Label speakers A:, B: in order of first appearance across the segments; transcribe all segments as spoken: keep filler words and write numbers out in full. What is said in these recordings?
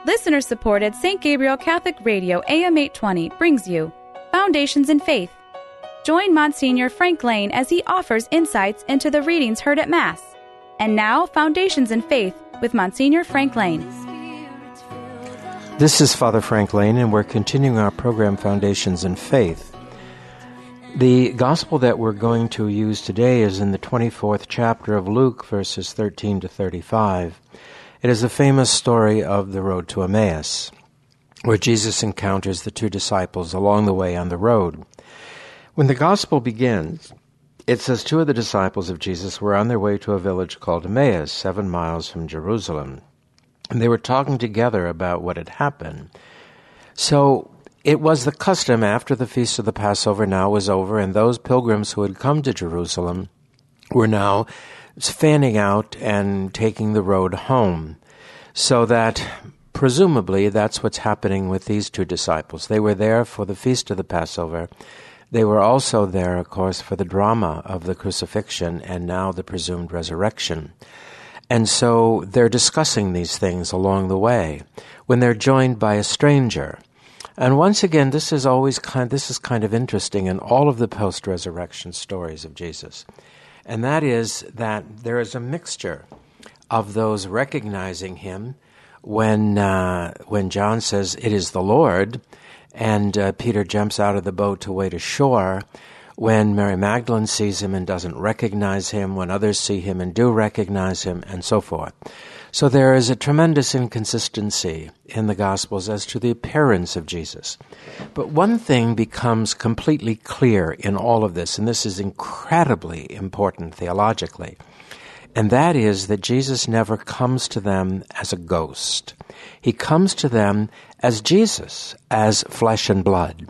A: Listener-supported Saint Gabriel Catholic Radio A M eight twenty brings you Foundations in Faith. Join Monsignor Frank Lane as he offers insights into the readings heard at Mass. And now, Foundations in Faith with Monsignor Frank Lane.
B: This is Father Frank Lane, and we're continuing our program, Foundations in Faith. The gospel that we're going to use today is in the twenty-fourth chapter of Luke, verses thirteen to thirty-five. It is a famous story of the road to Emmaus, where Jesus encounters the two disciples along the way on the road. When the gospel begins, it says two of the disciples of Jesus were on their way to a village called Emmaus, seven miles from Jerusalem. And they were talking together about what had happened. So it was the custom after the feast of the Passover now was over, and those pilgrims who had come to Jerusalem were now fanning out and taking the road home. So that presumably that's what's happening with these two disciples. They were there for the feast of the Passover. They were also there, of course, for the drama of the crucifixion and now the presumed resurrection. And so they're discussing these things along the way when they're joined by a stranger. And once again, this is always kind this is kind of interesting in all of the post-resurrection stories of Jesus. And that is that there is a mixture of those recognizing him when uh, when John says, "It is the Lord," and uh, Peter jumps out of the boat to wade ashore, when Mary Magdalene sees him and doesn't recognize him, when others see him and do recognize him, and so forth. So there is a tremendous inconsistency in the Gospels as to the appearance of Jesus. But one thing becomes completely clear in all of this, and this is incredibly important theologically, and that is that Jesus never comes to them as a ghost. He comes to them as Jesus, as flesh and blood.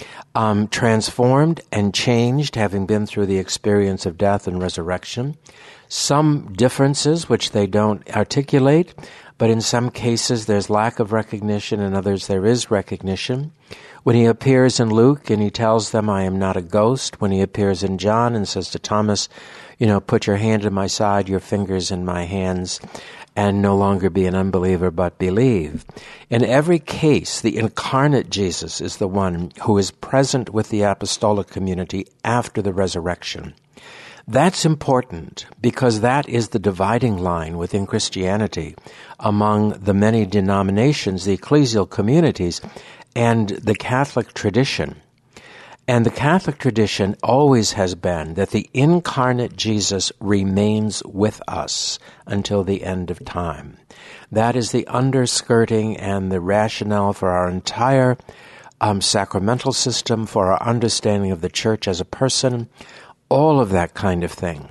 B: Um, transformed and changed, having been through the experience of death and resurrection. Some differences which they don't articulate, but in some cases there's lack of recognition, in others there is recognition. When he appears in Luke and he tells them, "I am not a ghost," when he appears in John and says to Thomas, you know, "Put your hand in my side, your fingers in my hands, and no longer be an unbeliever, but believe." In every case, the incarnate Jesus is the one who is present with the apostolic community after the resurrection. That's important because that is the dividing line within Christianity among the many denominations, the ecclesial communities, and the Catholic tradition. And the Catholic tradition always has been that the incarnate Jesus remains with us until the end of time. That is the underskirting and the rationale for our entire um, sacramental system, for our understanding of the Church as a person. All of that kind of thing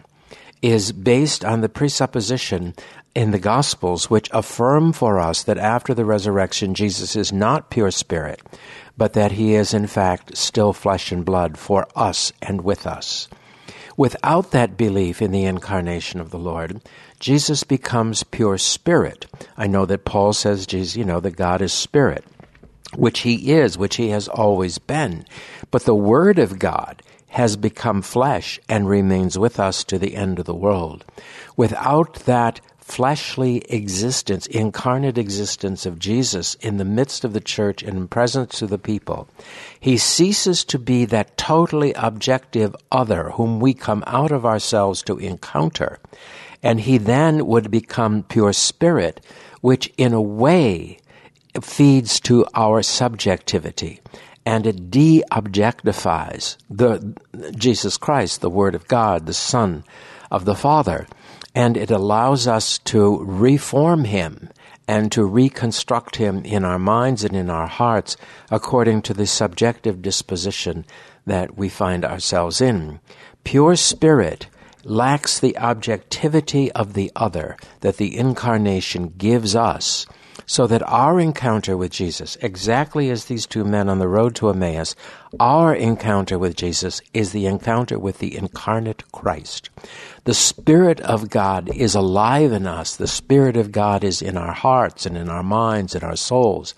B: is based on the presupposition in the Gospels which affirm for us that after the resurrection, Jesus is not pure spirit, but that he is in fact still flesh and blood for us and with us. Without that belief in the incarnation of the Lord, Jesus becomes pure spirit. I know that Paul says, Jesus, you know, that God is spirit, which he is, which he has always been. But the Word of God has become flesh and remains with us to the end of the world. Without that fleshly existence, incarnate existence of Jesus in the midst of the church and in presence to the people, he ceases to be that totally objective other whom we come out of ourselves to encounter. And he then would become pure spirit, which in a way feeds to our subjectivity. And it de-objectifies the Jesus Christ, the Word of God, the Son of the Father. And it allows us to reform him and to reconstruct him in our minds and in our hearts according to the subjective disposition that we find ourselves in. Pure spirit lacks the objectivity of the other that the incarnation gives us, so that our encounter with Jesus, exactly as these two men on the road to Emmaus, our encounter with Jesus is the encounter with the incarnate Christ. The Spirit of God is alive in us. The Spirit of God is in our hearts and in our minds and our souls.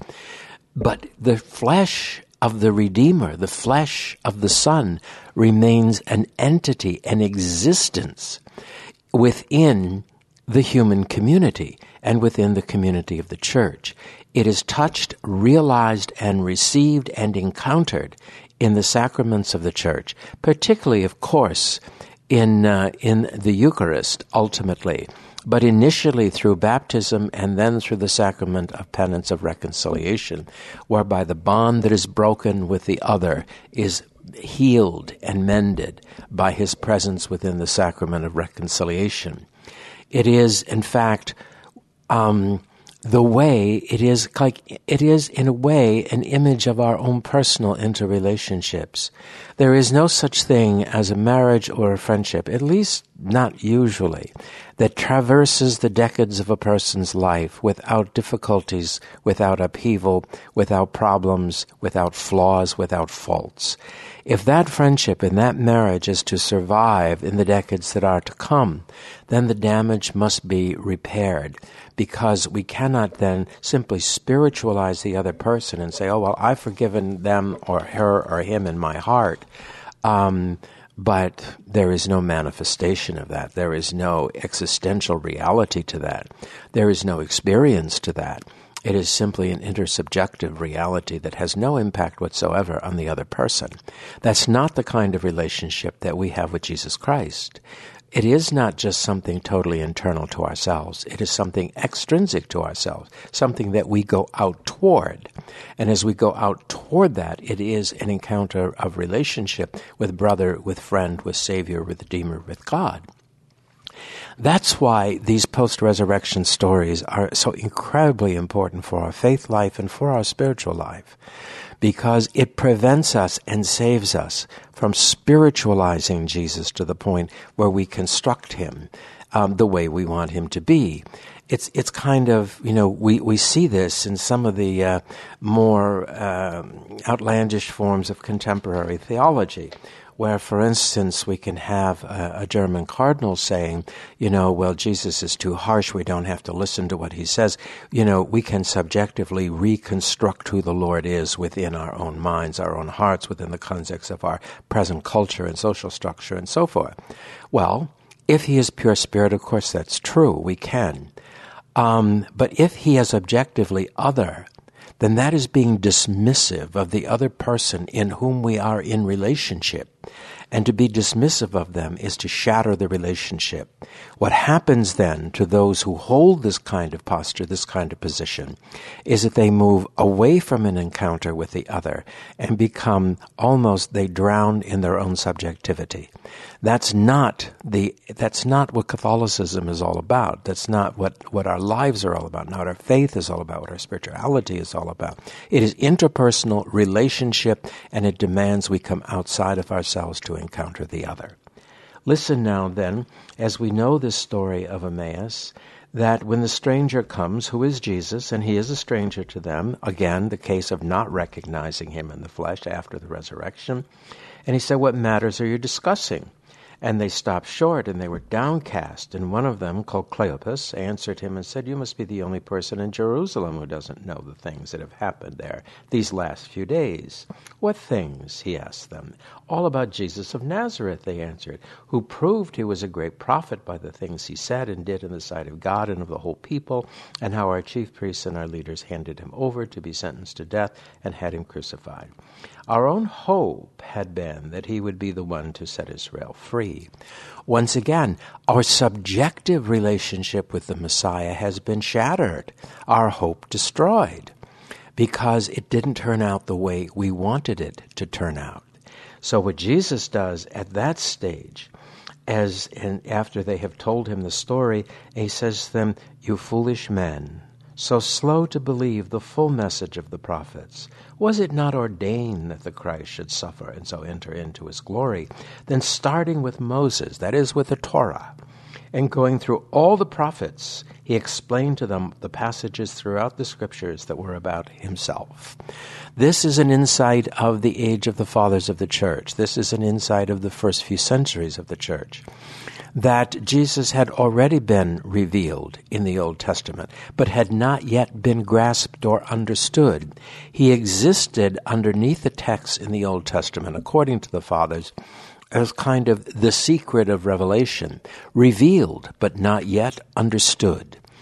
B: But the flesh of the Redeemer, the flesh of the Son, remains an entity, an existence within the human community. and within the community of the church. It is touched, realized, and received and encountered in the sacraments of the church, particularly, of course, in uh, in the Eucharist, ultimately, but initially through baptism and then through the sacrament of penance of reconciliation, whereby the bond that is broken with the other is healed and mended by his presence within the sacrament of reconciliation. It is, in fact, um, the way, it is like, it is in a way an image of our own personal interrelationships. There is no such thing as a marriage or a friendship, at least not usually, that traverses the decades of a person's life without difficulties, without upheaval, without problems, without flaws, without faults. If that friendship and that marriage is to survive in the decades that are to come, then the damage must be repaired, because we cannot then simply spiritualize the other person and say, oh, well, I've forgiven them or her or him in my heart. Um, but there is no manifestation of that. There is no existential reality to that. There is no experience to that. It is simply an intersubjective reality that has no impact whatsoever on the other person. That's not the kind of relationship that we have with Jesus Christ. It is not just something totally internal to ourselves. It is something extrinsic to ourselves, something that we go out toward. And as we go out toward that, it is an encounter of relationship with brother, with friend, with Savior, with Redeemer, with God. That's why these post-resurrection stories are so incredibly important for our faith life and for our spiritual life, because it prevents us and saves us from spiritualizing Jesus to the point where we construct him um, the way we want him to be. It's it's kind of, you know, we, we see this in some of the uh, more uh, outlandish forms of contemporary theology, where, for instance, we can have a, a German cardinal saying, you know, well, Jesus is too harsh, we don't have to listen to what he says. You know, we can subjectively reconstruct who the Lord is within our own minds, our own hearts, within the context of our present culture and social structure and so forth. Well, if he is pure spirit, of course that's true, we can. Um, but if he is objectively other, then that is being dismissive of the other person in whom we are in relationship. And to be dismissive of them is to shatter the relationship. What happens then to those who hold this kind of posture, this kind of position, is that they move away from an encounter with the other and become almost, they drown in their own subjectivity. That's not the, that's not what Catholicism is all about. That's not what, what our lives are all about, not what our faith is all about, what our spirituality is all about. It is interpersonal relationship, and it demands we come outside of ourselves to encounter the other. Listen now, then, as we know this story of Emmaus, that when the stranger comes, who is Jesus, and he is a stranger to them, again, the case of not recognizing him in the flesh after the resurrection, and he said, what matters are you discussing? And they stopped short, and they were downcast. And one of them, called Cleopas, answered him and said, you must be the only person in Jerusalem who doesn't know the things that have happened there these last few days. What things? He asked them. All about Jesus of Nazareth, they answered, who proved he was a great prophet by the things he said and did in the sight of God and of the whole people, and how our chief priests and our leaders handed him over to be sentenced to death and had him crucified. Our own hope had been that he would be the one to set Israel free. Once again, our subjective relationship with the Messiah has been shattered, our hope destroyed, because it didn't turn out the way we wanted it to turn out. So what Jesus does at that stage, as and after they have told him the story, he says to them, you foolish men, so slow to believe the full message of the prophets. Was it not ordained that the Christ should suffer and so enter into his glory? Then starting with Moses, that is with the Torah, and going through all the prophets, he explained to them the passages throughout the scriptures that were about himself. This is an insight of the age of the fathers of the church. This is an insight of the first few centuries of the church, that Jesus had already been revealed in the Old Testament, but had not yet been grasped or understood. He existed underneath the text in the Old Testament, according to the fathers, as kind of the secret of revelation, revealed but not yet understood.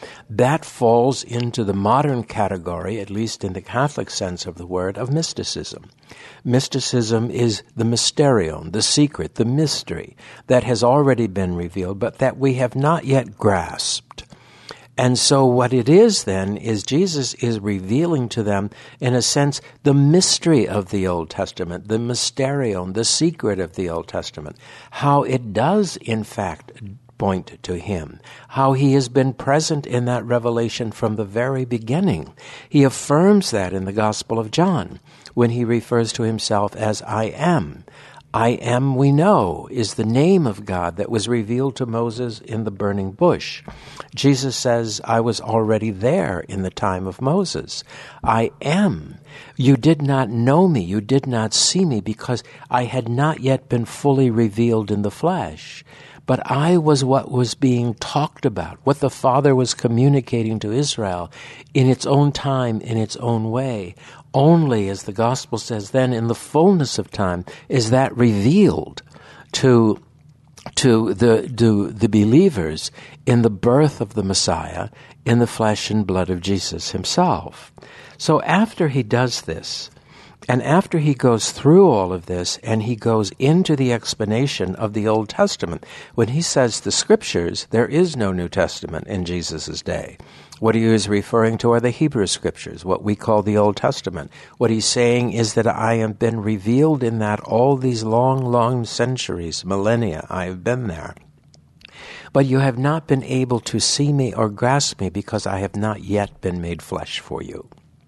B: That falls into the modern category, at least in the Catholic sense of the word, of mysticism. Mysticism is the mysterion, the secret, the mystery that has already been revealed, but that we have not yet grasped. And so what it is then is Jesus is revealing to them, in a sense, the mystery of the Old Testament, the mysterion, the secret of the Old Testament, how it does, in fact, point to him, how he has been present in that revelation from the very beginning. He affirms that in the Gospel of John when he refers to himself as I am. I am, we know, is the name of God that was revealed to Moses in the burning bush. Jesus says, I was already there in the time of Moses. I am. You did not know me, you did not see me, because I had not yet been fully revealed in the flesh. But I was what was being talked about, what the Father was communicating to Israel in its own time, in its own way. Only, as the Gospel says, then in the fullness of time is that revealed to to the to the believers in the birth of the Messiah, in the flesh and blood of Jesus himself. So after he does this, and after he goes through all of this, and he goes into the explanation of the Old Testament, when he says the Scriptures, there is no New Testament in Jesus' day. What he is referring to are the Hebrew Scriptures, what we call the Old Testament. What he's saying is that I have been revealed in that all these long, long centuries, millennia, I have been there. But you have not been able to see me or grasp me because I have not yet been made flesh for you.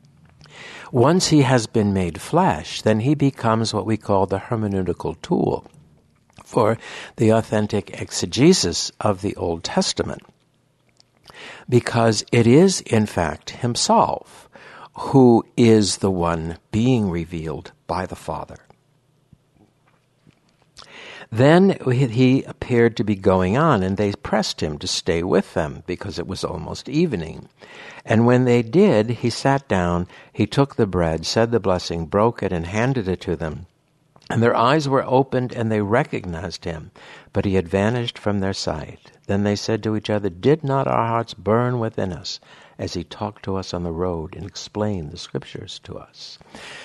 B: Once he has been made flesh, then he becomes what we call the hermeneutical tool for the authentic exegesis of the Old Testament. Because it is, in fact, himself who is the one being revealed by the Father. Then he appeared to be going on, and they pressed him to stay with them because it was almost evening. And when they did, he sat down, he took the bread, said the blessing, broke it, and handed it to them. And their eyes were opened, and they recognized him, but he had vanished from their sight. Then they said to each other, did not our hearts burn within us as he talked to us on the road and explained the Scriptures to us?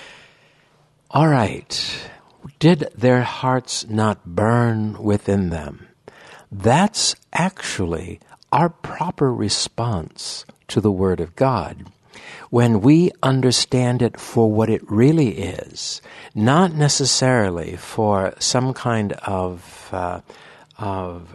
B: All right. Did their hearts not burn within them? That's actually our proper response to the Word of God. When we understand it for what it really is, not necessarily for some kind of uh, of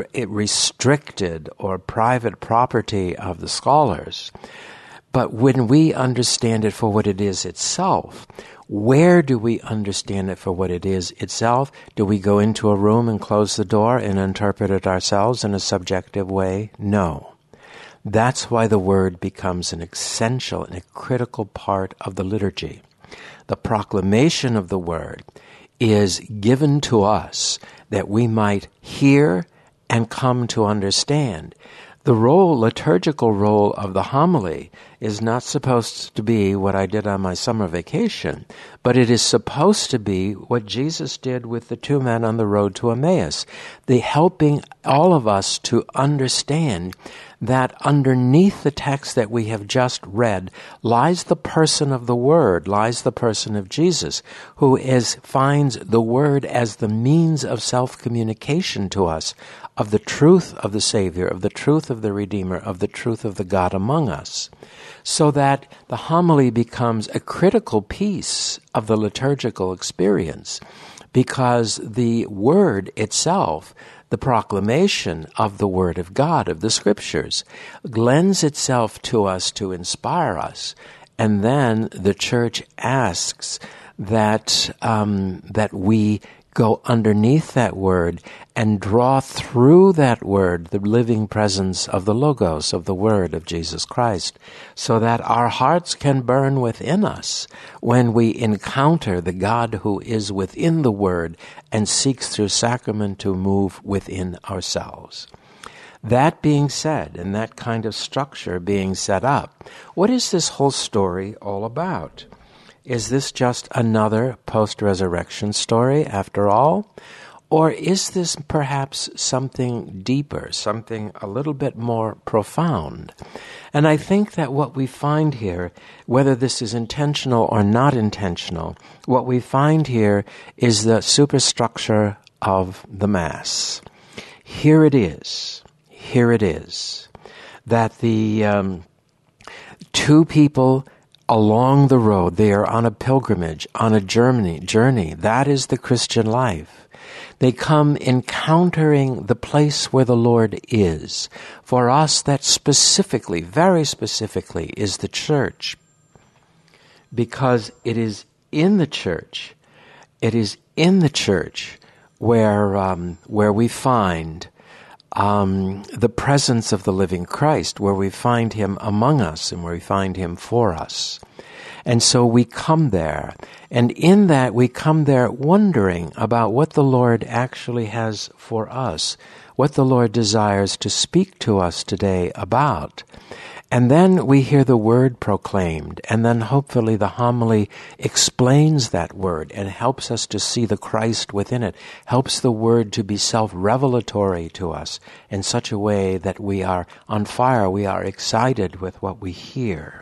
B: restricted or private property of the scholars, but when we understand it for what it is itself. Where do we understand it for what it is itself? Do we go into a room and close the door and interpret it ourselves in a subjective way? No. That's why the Word becomes an essential and a critical part of the liturgy. The proclamation of the Word is given to us that we might hear and come to understand. The role, liturgical role of the homily is not supposed to be what I did on my summer vacation, but it is supposed to be what Jesus did with the two men on the road to Emmaus, the helping all of us to understand that underneath the text that we have just read lies the person of the Word, lies the person of Jesus, who is finds the Word as the means of self-communication to us, of the truth of the Savior, of the truth of the Redeemer, of the truth of the God among us, so that the homily becomes a critical piece of the liturgical experience, because the Word itself, the proclamation of the Word of God, of the Scriptures, lends itself to us to inspire us. And then the Church asks that um, that we go underneath that Word and draw through that Word the living presence of the Logos, of the Word of Jesus Christ, so that our hearts can burn within us when we encounter the God who is within the Word and seeks through sacrament to move within ourselves. That being said, and that kind of structure being set up, what is this whole story all about? Is this just another post-resurrection story after all? Or is this perhaps something deeper, something a little bit more profound? And I think that what we find here, whether this is intentional or not intentional, what we find here is the superstructure of the Mass. Here it is, here it is, that the um, two people along the road, they are on a pilgrimage, on a journey, journey. That is the Christian life. They come encountering the place where the Lord is. For us, that specifically, very specifically, is the church. Because it is in the church, it is in the church where um, where we find um, the presence of the living Christ, where we find Him among us and where we find Him for us. And so we come there, and in that we come there wondering about what the Lord actually has for us, what the Lord desires to speak to us today about. And then we hear the word proclaimed, and then hopefully the homily explains that word and helps us to see the Christ within it, helps the word to be self-revelatory to us in such a way that we are on fire, we are excited with what we hear.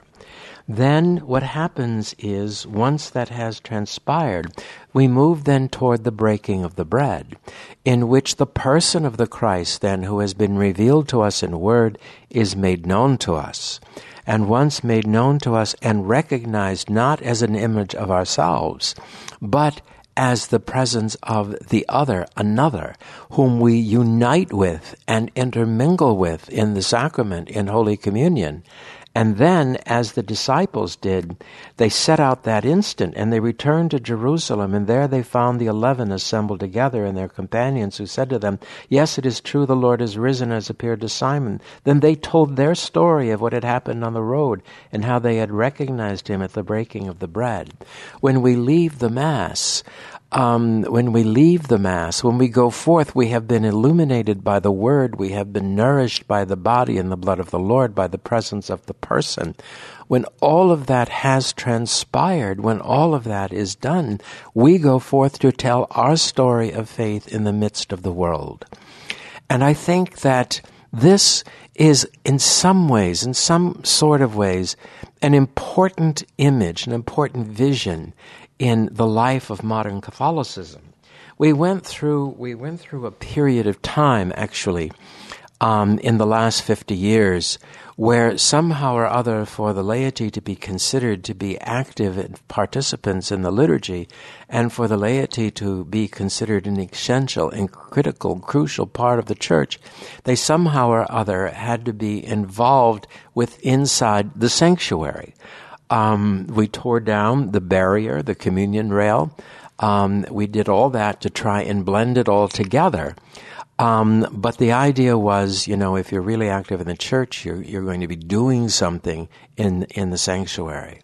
B: Then what happens is, once that has transpired, we move then toward the breaking of the bread, in which the person of the Christ then, who has been revealed to us in word, is made known to us. And once made known to us and recognized not as an image of ourselves, but as the presence of the other, another, whom we unite with and intermingle with in the sacrament, in Holy Communion. And then, as the disciples did, they set out that instant, and they returned to Jerusalem, and there they found the eleven assembled together and their companions, who said to them, "Yes, it is true, the Lord is risen, has appeared to Simon." Then they told their story of what had happened on the road, and how they had recognized Him at the breaking of the bread. When we leave the Mass, Um, when we leave the Mass, when we go forth, we have been illuminated by the Word, we have been nourished by the body and the blood of the Lord, by the presence of the person. When all of that has transpired, when all of that is done, we go forth to tell our story of faith in the midst of the world. And I think that this is in some ways, in some sort of ways, an important image, an important vision in the life of modern Catholicism. We went through we went through a period of time, actually, um, in the last fifty years, where somehow or other, for the laity to be considered to be active participants in the liturgy, and for the laity to be considered an essential and critical, crucial part of the church, they somehow or other had to be involved with inside the sanctuary. Um, we tore down the barrier, the communion rail. Um, we did all that to try and blend it all together. Um, but the idea was, you know, if you're really active in the church, you're, you're going to be doing something in, in the sanctuary.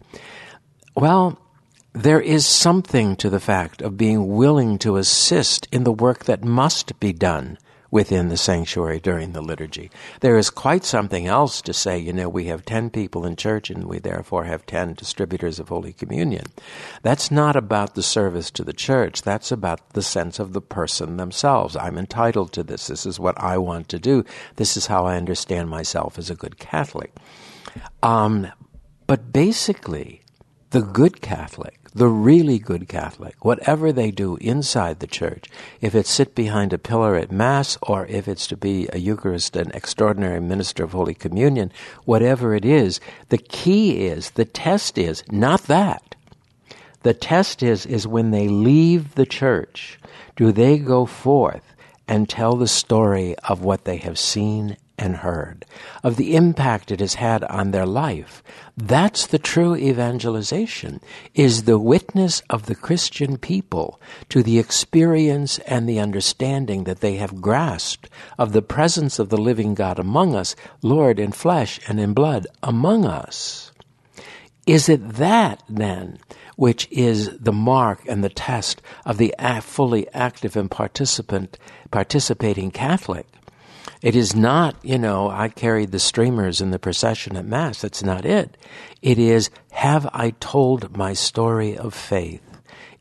B: Well, there is something to the fact of being willing to assist in the work that must be done within the sanctuary during the liturgy. There is quite something else to say, you know, we have ten people in church and we therefore have ten distributors of Holy Communion. That's not about the service to the church. That's about the sense of the person themselves. I'm entitled to this. This is what I want to do. This is how I understand myself as a good Catholic. Um, but basically, the good Catholic, the really good Catholic, whatever they do inside the church, if it's sit behind a pillar at Mass or if it's to be a Eucharist, an extraordinary minister of Holy Communion, whatever it is, the key is, the test is, not that. The test is, is when they leave the church, do they go forth and tell the story of what they have seen and heard, of the impact it has had on their life? That's the true evangelization, is the witness of the Christian people to the experience and the understanding that they have grasped of the presence of the living God among us, Lord in flesh and in blood among us. Is it that, then, which is the mark and the test of the fully active and participant, participating Catholic? It is not, you know, I carried the streamers in the procession at Mass. That's not it. It is, have I told my story of faith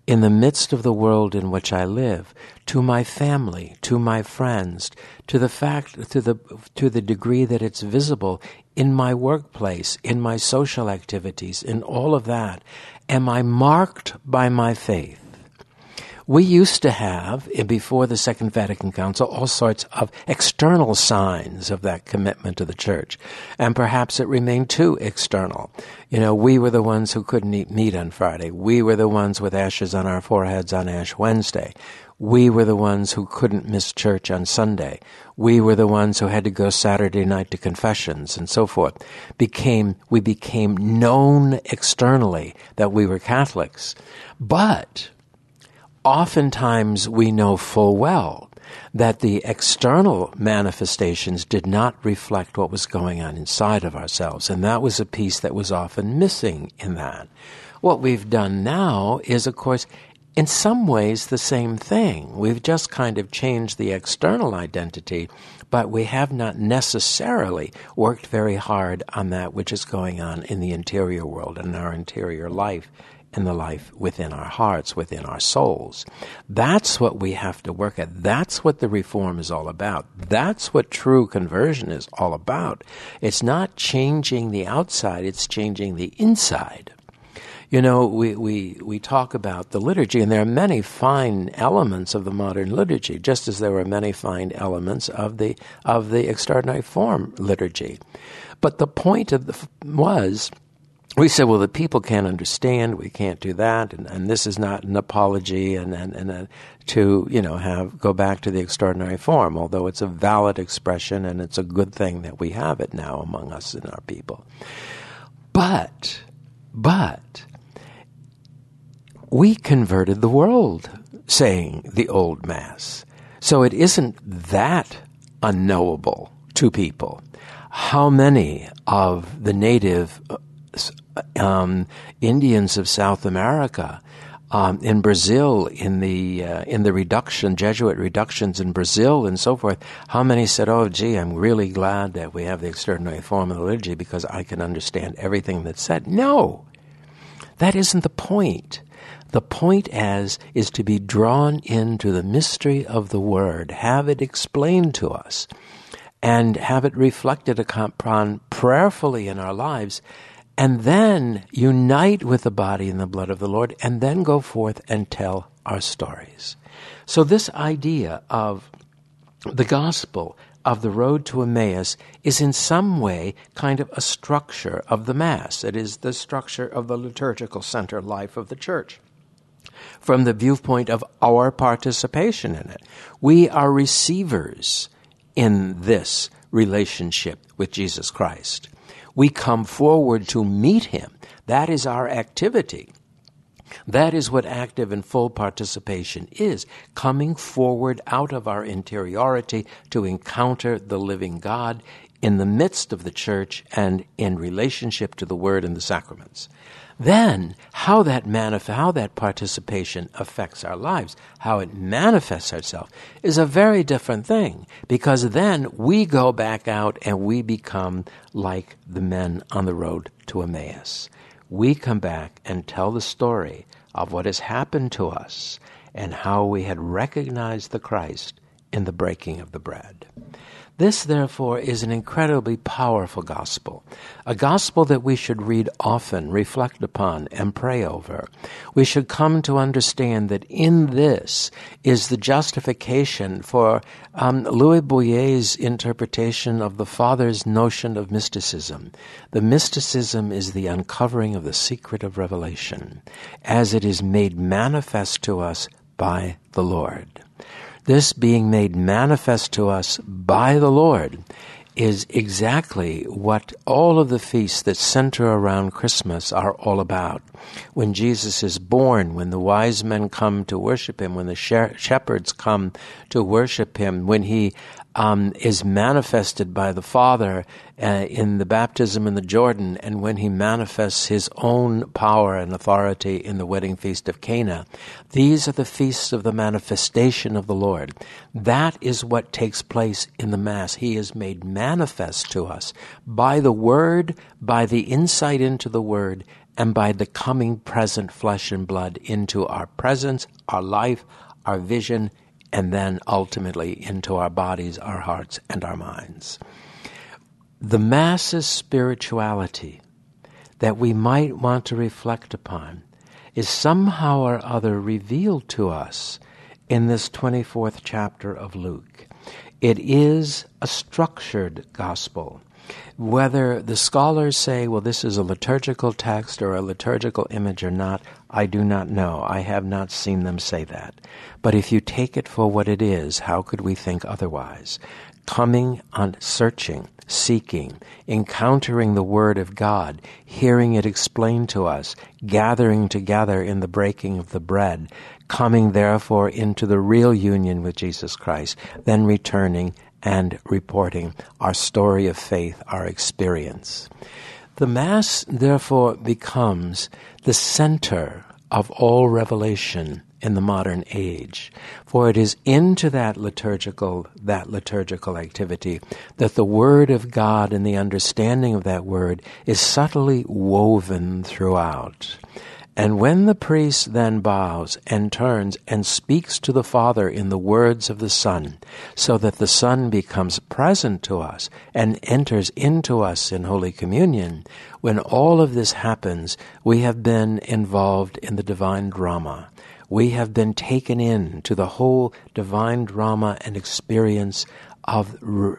B: in the midst of the world in which I live, to my family, to my friends, to the fact, to the to the degree that it's visible in my workplace, in my social activities, in all of that, am I marked by my faith? We used to have, before the Second Vatican Council, all sorts of external signs of that commitment to the church. And perhaps it remained too external. You know, we were the ones who couldn't eat meat on Friday. We were the ones with ashes on our foreheads on Ash Wednesday. We were the ones who couldn't miss church on Sunday. We were the ones who had to go Saturday night to confessions and so forth. Became, we became known externally that we were Catholics. But oftentimes we know full well that the external manifestations did not reflect what was going on inside of ourselves, and that was a piece that was often missing in that. What we've done now is, of course, in some ways the same thing. We've just kind of changed the external identity, but we have not necessarily worked very hard on that which is going on in the interior world and our interior life, in the life within our hearts, within our souls. That's what we have to work at. That's what the reform is all about. That's what true conversion is all about. It's not changing the outside, it's changing the inside. You know, we, we, we talk about the liturgy, and there are many fine elements of the modern liturgy, just as there were many fine elements of the of the extraordinary form liturgy. But the point of the was, we said, well, the people can't understand, we can't do that, and, and this is not an apology and, and, and uh, to, you know, have go back to the extraordinary form, although it's a valid expression and it's a good thing that we have it now among us and our people. But, but, we converted the world saying the old Mass. So it isn't that unknowable to people. How many of the native Um, Indians of South America, um, in Brazil, in the uh, in the reduction, Jesuit reductions in Brazil and so forth, how many said, oh, gee, I'm really glad that we have the extraordinary form of the liturgy because I can understand everything that's said? No, that isn't the point. The point as is to be drawn into the mystery of the Word, have it explained to us, and have it reflected upon prayerfully in our lives, and then unite with the body and the blood of the Lord, and then go forth and tell our stories. So this idea of the gospel, of the road to Emmaus, is in some way kind of a structure of the Mass. It is the structure of the liturgical center life of the Church, from the viewpoint of our participation in it. We are receivers in this relationship with Jesus Christ. We come forward to meet him. That is our activity. That is what active and full participation is, coming forward out of our interiority to encounter the living God in the midst of the church and in relationship to the Word and the sacraments. Then, how that manif- how that participation affects our lives, how it manifests itself, is a very different thing, because then we go back out and we become like the men on the road to Emmaus. We come back and tell the story of what has happened to us and how we had recognized the Christ in the breaking of the bread. This, therefore, is an incredibly powerful gospel, a gospel that we should read often, reflect upon, and pray over. We should come to understand that in this is the justification for um, Louis Bouillet's interpretation of the Father's notion of mysticism. The mysticism is the uncovering of the secret of revelation, as it is made manifest to us by the Lord. This being made manifest to us by the Lord is exactly what all of the feasts that center around Christmas are all about. When Jesus is born, when the wise men come to worship him, when the shepherds come to worship him, when he um, is manifested by the Father uh, in the baptism in the Jordan, and when he manifests his own power and authority in the wedding feast of Cana. These are the feasts of the manifestation of the Lord. That is what takes place in the Mass. He is made manifest to us by the Word, by the insight into the Word, and by the coming present flesh and blood into our presence, our life, our vision, and then ultimately into our bodies, our hearts, and our minds. The Mass's spirituality that we might want to reflect upon is somehow or other revealed to us in this twenty-fourth chapter of Luke. It is a structured gospel. Whether the scholars say, well, this is a liturgical text or a liturgical image or not, I do not know. I have not seen them say that. But if you take it for what it is, how could we think otherwise? Coming on searching, seeking, encountering the Word of God, hearing it explained to us, gathering together in the breaking of the bread, coming therefore into the real union with Jesus Christ, then returning and reporting our story of faith, our experience. The Mass, therefore, becomes the center of all revelation in the modern age, for it is into that liturgical, that liturgical activity that the Word of God and the understanding of that Word is subtly woven throughout. And when the priest then bows and turns and speaks to the Father in the words of the Son, so that the Son becomes present to us and enters into us in Holy Communion, when all of this happens, we have been involved in the divine drama. We have been taken in to the whole divine drama and experience of,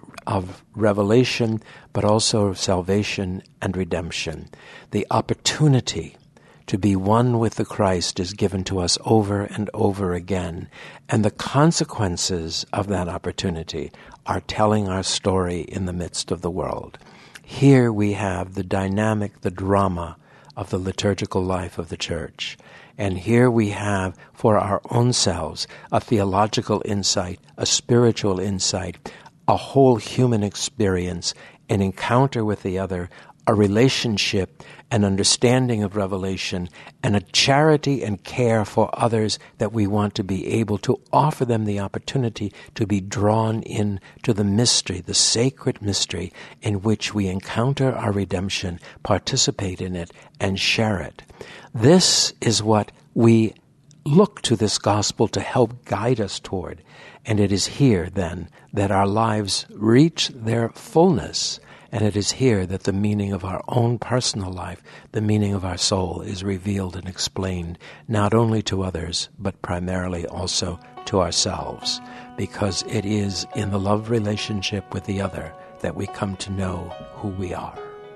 B: of revelation, but also of salvation and redemption. The opportunity to be one with the Christ is given to us over and over again, and the consequences of that opportunity are telling our story in the midst of the world. Here we have the dynamic, the drama of the liturgical life of the Church. And here we have, for our own selves, a theological insight, a spiritual insight, a whole human experience, an encounter with the other, a relationship, an understanding of revelation, and a charity and care for others that we want to be able to offer them the opportunity to be drawn in to the mystery, the sacred mystery in which we encounter our redemption, participate in it, and share it. This is what we look to this gospel to help guide us toward. And it is here, then, that our lives reach their fullness. And it is here that the meaning of our own personal life, the meaning of our soul, is revealed and explained, not only to others, but primarily also to ourselves, because it is in the love relationship with the other that we come to know who we are.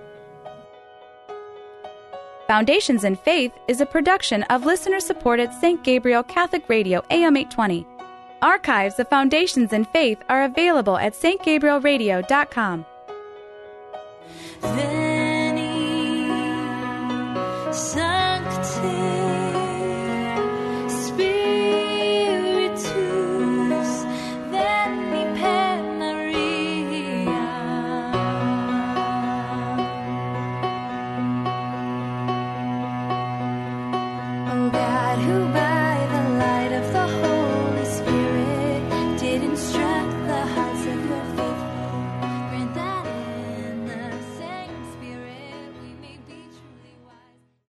A: Foundations in Faith is a production of listener-supported Saint Gabriel Catholic Radio A M eight twenty. Archives of Foundations in Faith are available at s t gabriel radio dot com.
C: Veni, Sancte